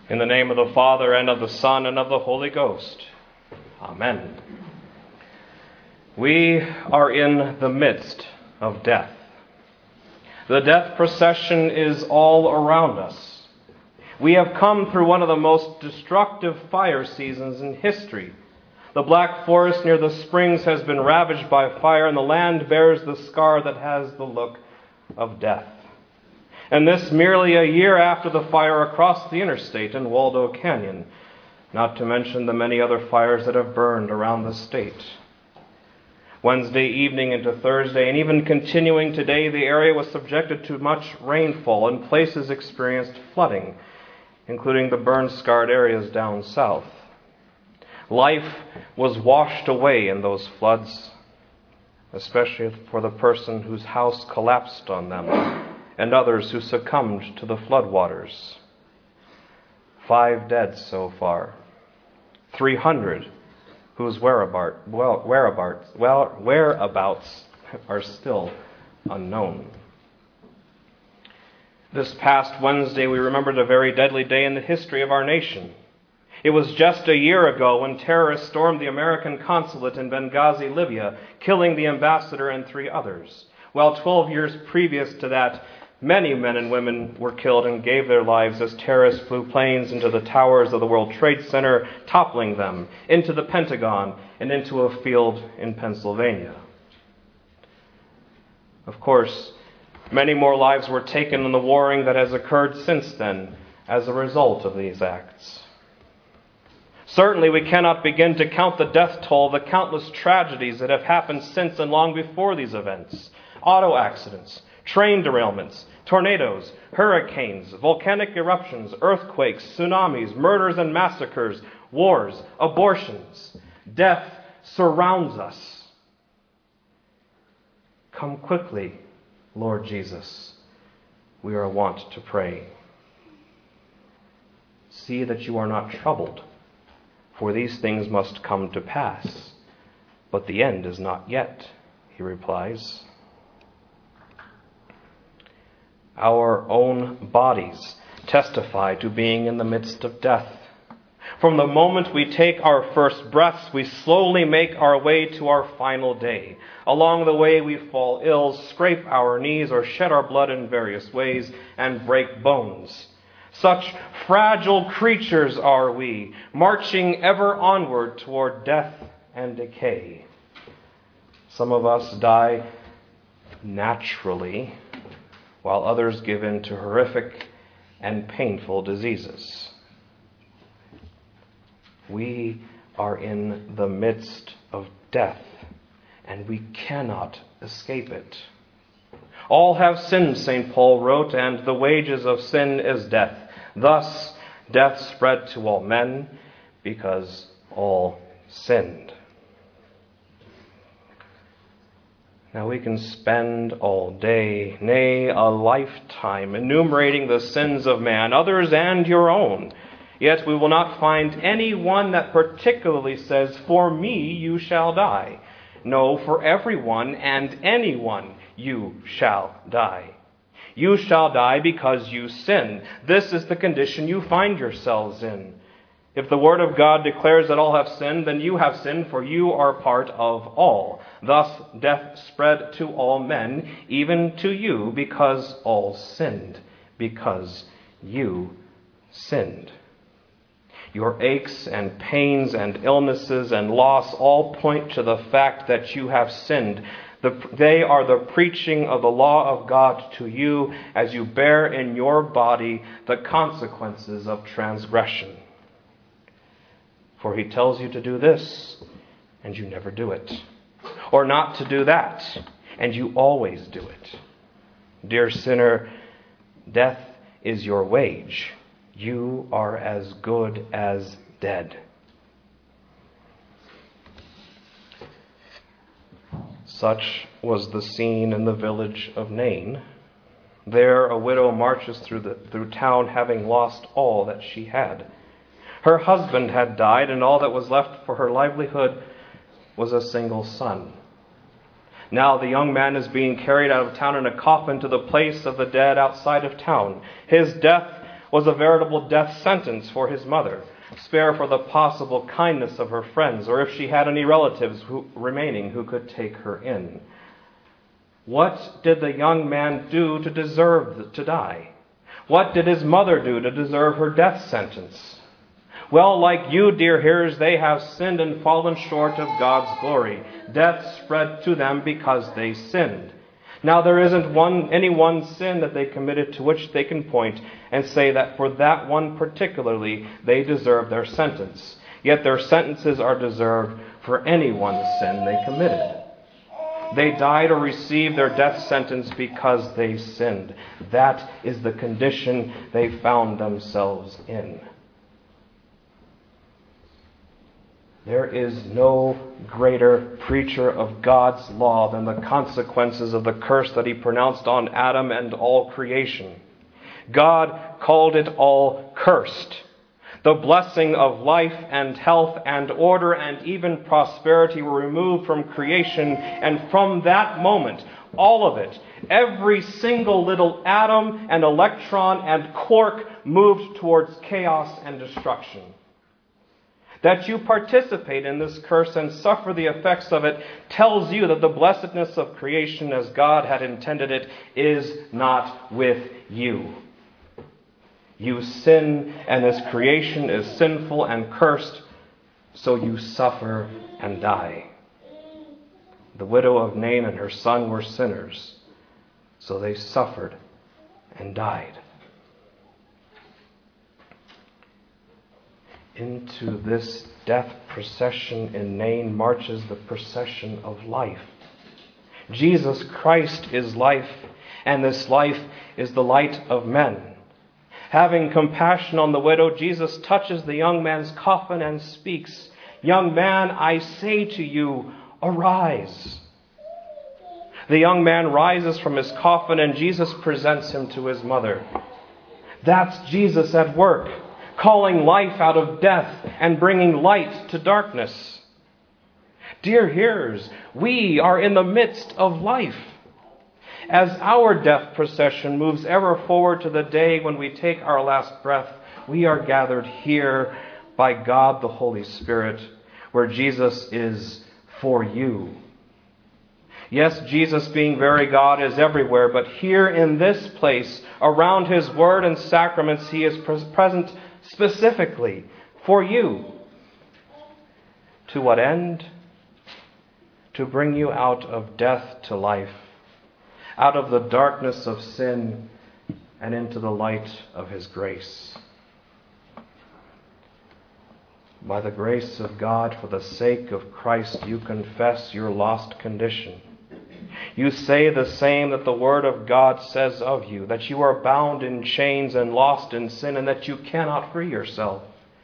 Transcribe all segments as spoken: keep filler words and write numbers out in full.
In the name of the Father, and of the Son, and of the Holy Ghost. Amen. We are in the midst of death. The death procession is all around us. We have come through one of the most destructive fire seasons in history. The Black Forest near the springs has been ravaged by fire, and the land bears the scar that has the look of death. And this merely a year after the fire across the interstate in Waldo Canyon, not to mention the many other fires that have burned around the state. Wednesday evening into Thursday, and even continuing today, the area was subjected to much rainfall, and places experienced flooding, including the burn-scarred areas down south. Life was washed away in those floods, especially for the person whose house collapsed on them, and others who succumbed to the floodwaters. Five dead so far. Three hundred whose whereabouts, well, whereabouts, well, whereabouts are still unknown. This past Wednesday, we remembered a very deadly day in the history of our nation. It was just a year ago when terrorists stormed the American consulate in Benghazi, Libya, killing the ambassador and three others. While twelve years previous to that, many men and women were killed and gave their lives as terrorists flew planes into the towers of the World Trade Center, toppling them, into the Pentagon, and into a field in Pennsylvania. Of course, many more lives were taken in the warring that has occurred since then as a result of these acts. Certainly, we cannot begin to count the death toll, the countless tragedies that have happened since and long before these events. Auto accidents, train derailments, tornadoes, hurricanes, volcanic eruptions, earthquakes, tsunamis, murders and massacres, wars, abortions. Death surrounds us. Come quickly, Lord Jesus, we are wont to pray. See that you are not troubled, for these things must come to pass. But the end is not yet, he replies. Our own bodies testify to being in the midst of death. From the moment we take our first breaths, we slowly make our way to our final day. Along the way, we fall ill, scrape our knees, or shed our blood in various ways, and break bones. Such fragile creatures are we, marching ever onward toward death and decay. Some of us die naturally, while others give in to horrific and painful diseases. We are in the midst of death, and we cannot escape it. All have sinned, Saint Paul wrote, and the wages of sin is death. Thus, death spread to all men, because all sinned. Now we can spend all day, nay, a lifetime, enumerating the sins of man, others and your own. Yet we will not find any one that particularly says, "For me you shall die." No, for everyone and anyone you shall die. You shall die because you sin. This is the condition you find yourselves in. If the Word of God declares that all have sinned, then you have sinned, for you are part of all. Thus death spread to all men, even to you, because all sinned, because you sinned. Your aches and pains and illnesses and loss all point to the fact that you have sinned. The, they are the preaching of the law of God to you as you bear in your body the consequences of transgression. For he tells you to do this, and you never do it. Or not to do that, and you always do it. Dear sinner, death is your wage. You are as good as dead. Such was the scene in the village of Nain. There a widow marches through the through town, having lost all that she had. Her husband had died, and all that was left for her livelihood was a single son. Now the young man is being carried out of town in a coffin to the place of the dead outside of town. His death was a veritable death sentence for his mother, spare for the possible kindness of her friends, or if she had any relatives who, remaining who could take her in. What did the young man do to deserve to die? What did his mother do to deserve her death sentence? Well, like you, dear hearers, they have sinned and fallen short of God's glory. Death spread to them because they sinned. Now, there isn't one, any one sin that they committed to which they can point and say that for that one particularly they deserve their sentence. Yet their sentences are deserved for any one sin they committed. They died or received their death sentence because they sinned. That is the condition they found themselves in. There is no greater preacher of God's law than the consequences of the curse that he pronounced on Adam and all creation. God called it all cursed. The blessing of life and health and order and even prosperity were removed from creation, and from that moment, all of it, every single little atom and electron and quark moved towards chaos and destruction. That you participate in this curse and suffer the effects of it tells you that the blessedness of creation as God had intended it is not with you. You sin, and this creation is sinful and cursed, so you suffer and die. The widow of Nain and her son were sinners, so they suffered and died. Into this death procession in Nain marches the procession of life. Jesus Christ is life, and this life is the light of men. Having compassion on the widow, Jesus touches the young man's coffin and speaks, "Young man, I say to you, arise." The young man rises from his coffin, and Jesus presents him to his mother. That's Jesus at work, calling life out of death and bringing light to darkness. Dear hearers, we are in the midst of life. As our death procession moves ever forward to the day when we take our last breath, we are gathered here by God the Holy Spirit, where Jesus is for you. Yes, Jesus, being very God, is everywhere, but here in this place, around his word and sacraments, he is present specifically for you. To what end? To bring you out of death to life, out of the darkness of sin and into the light of his grace. By the grace of God, for the sake of Christ, you confess your lost condition. You say the same that the Word of God says of you, that you are bound in chains and lost in sin, and that you cannot free yourself.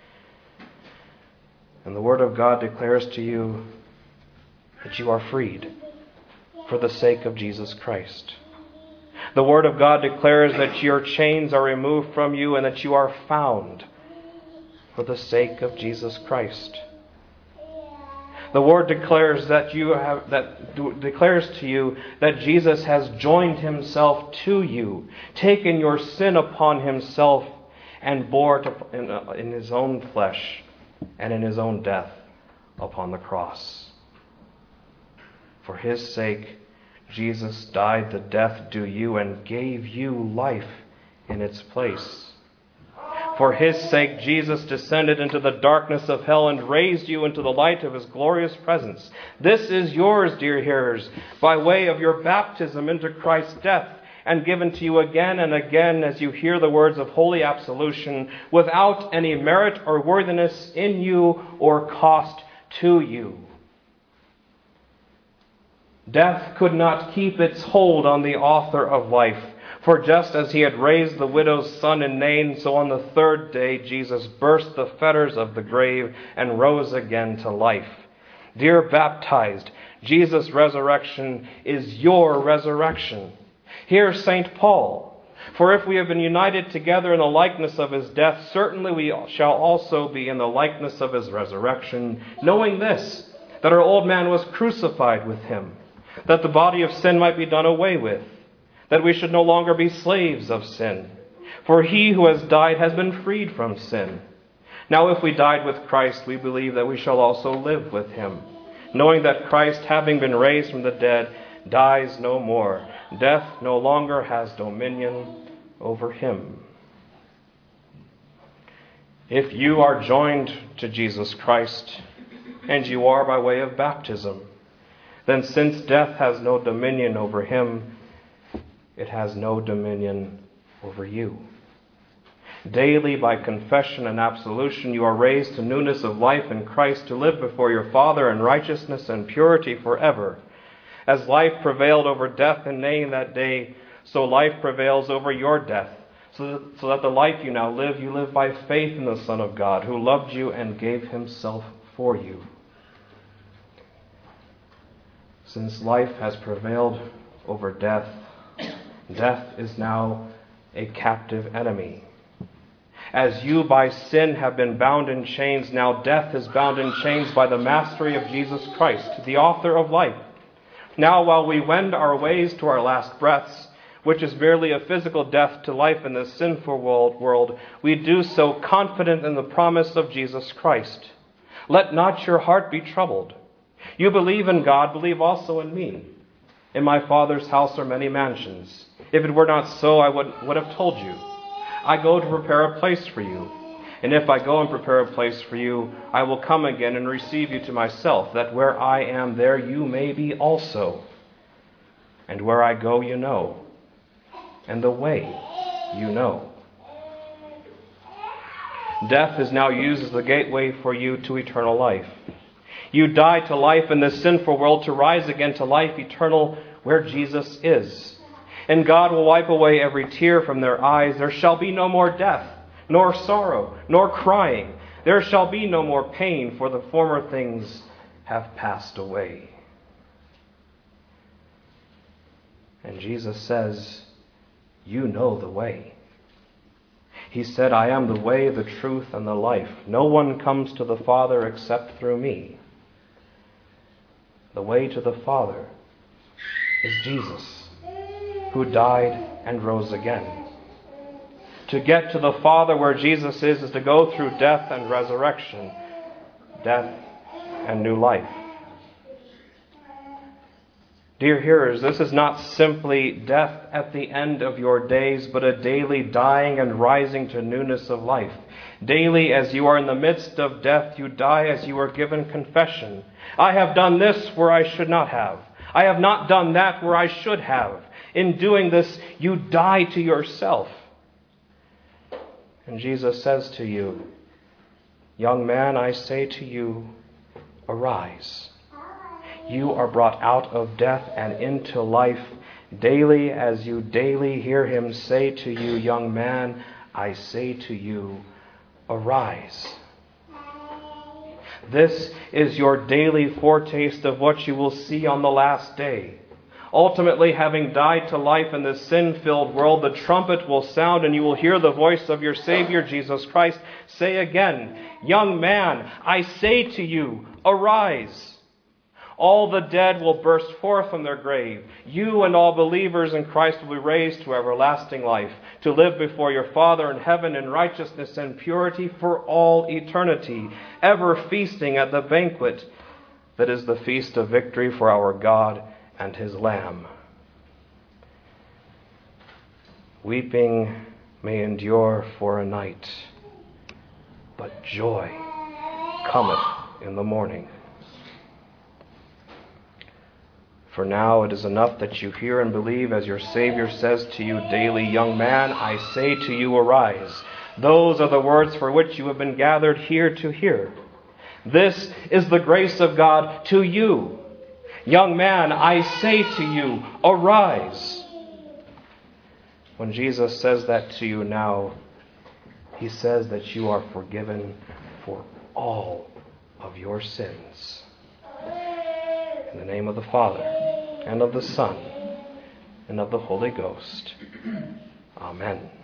And the Word of God declares to you that you are freed for the sake of Jesus Christ. The Word of God declares that your chains are removed from you and that you are found for the sake of Jesus Christ. The Word declares that you have that declares to you that Jesus has joined himself to you, taken your sin upon himself, and bore it in, in his own flesh and in his own death upon the cross. For his sake, Jesus died the death due you and gave you life in its place. For his sake, Jesus descended into the darkness of hell and raised you into the light of his glorious presence. This is yours, dear hearers, by way of your baptism into Christ's death, and given to you again and again as you hear the words of holy absolution, without any merit or worthiness in you or cost to you. Death could not keep its hold on the author of life. For just as he had raised the widow's son in Nain, so on the third day Jesus burst the fetters of the grave and rose again to life. Dear baptized, Jesus' resurrection is your resurrection. Hear Saint Paul. For if we have been united together in the likeness of his death, certainly we shall also be in the likeness of his resurrection, knowing this, that our old man was crucified with him, that the body of sin might be done away with, that we should no longer be slaves of sin. For he who has died has been freed from sin. Now if we died with Christ, we believe that we shall also live with him, knowing that Christ, having been raised from the dead, dies no more. Death no longer has dominion over him. If you are joined to Jesus Christ, and you are by way of baptism, then since death has no dominion over him, it has no dominion over you. Daily, by confession and absolution, you are raised to newness of life in Christ, to live before your Father in righteousness and purity forever. As life prevailed over death in name that day, so life prevails over your death, so that, so that the life you now live, you live by faith in the Son of God, who loved you and gave himself for you. Since life has prevailed over death, death is now a captive enemy. As you by sin have been bound in chains, now death is bound in chains by the mastery of Jesus Christ, the author of life. Now while we wend our ways to our last breaths, which is merely a physical death to life in this sinful world, we do so confident in the promise of Jesus Christ. Let not your heart be troubled. You believe in God, believe also in me. In my Father's house are many mansions. If it were not so, I would, would have told you. I go to prepare a place for you. And if I go and prepare a place for you, I will come again and receive you to myself, that where I am, there you may be also. And where I go, you know, and the way you know. Death is now used as the gateway for you to eternal life. You die to life in this sinful world to rise again to life eternal where Jesus is. And God will wipe away every tear from their eyes. There shall be no more death, nor sorrow, nor crying. There shall be no more pain, for the former things have passed away. And Jesus says, you know the way. He said, I am the way, the truth, and the life. No one comes to the Father except through me. The way to the Father is Jesus, who died and rose again. To get to the Father where Jesus is, is to go through death and resurrection, death and new life. Dear hearers, this is not simply death at the end of your days, but a daily dying and rising to newness of life. Daily, as you are in the midst of death, you die as you are given confession. I have done this where I should not have. I have not done that where I should have. In doing this, you die to yourself. And Jesus says to you, young man, I say to you, arise. You are brought out of death and into life daily, as you daily hear him say to you, young man, I say to you, arise. This is your daily foretaste of what you will see on the last day. Ultimately, having died to life in this sin-filled world, the trumpet will sound and you will hear the voice of your Savior, Jesus Christ, say again, young man, I say to you, arise. All the dead will burst forth from their grave. You and all believers in Christ will be raised to everlasting life, to live before your Father in heaven in righteousness and purity for all eternity, ever feasting at the banquet that is the feast of victory for our God and his Lamb. Weeping may endure for a night, but joy cometh in the morning. For now it is enough that you hear and believe, as your Savior says to you daily, young man, I say to you, arise. Those are the words for which you have been gathered here to hear. This is the grace of God to you. Young man, I say to you, arise. When Jesus says that to you now, he says that you are forgiven for all of your sins. In the name of the Father, and of the Son, and of the Holy Ghost. Amen.